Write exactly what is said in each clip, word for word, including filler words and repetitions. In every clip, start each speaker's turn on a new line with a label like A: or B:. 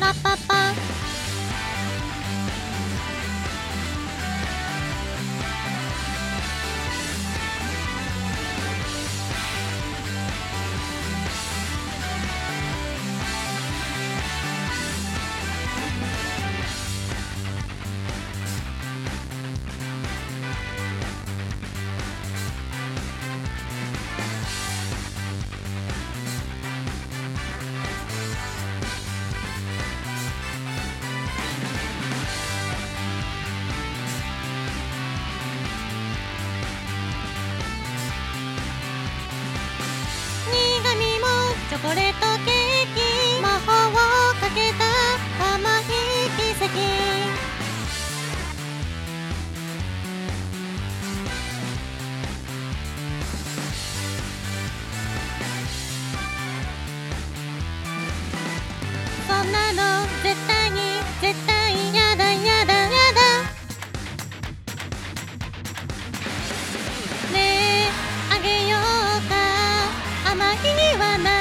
A: パパパチョコレートケーキ魔法をかけた甘い奇跡そんなの絶対に絶対やだやだやだねえあげようか甘いわな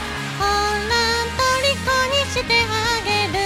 A: してあげる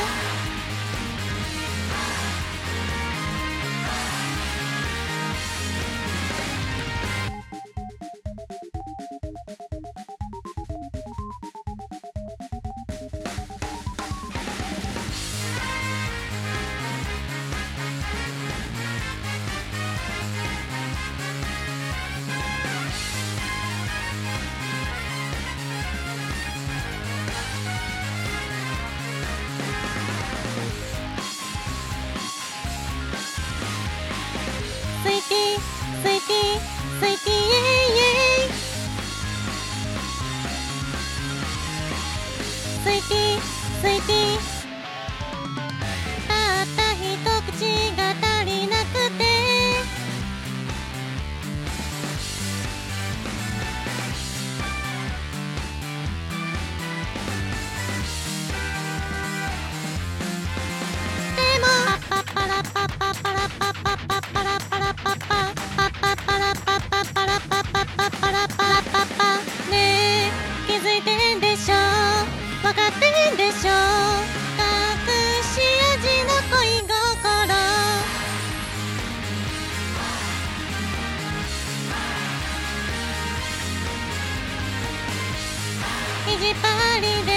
A: スイーティースイーティースイーティーイエイイエイスイーティースイーティーたった一口が足りなくてでもパッパッパラパッパッパラパッパッパッパラパラパッパパッパッパラパッパッパラパッパッパッパラパラパッパねえ気づいてんでしょわかってんでしょ隠し味の恋心意地張りで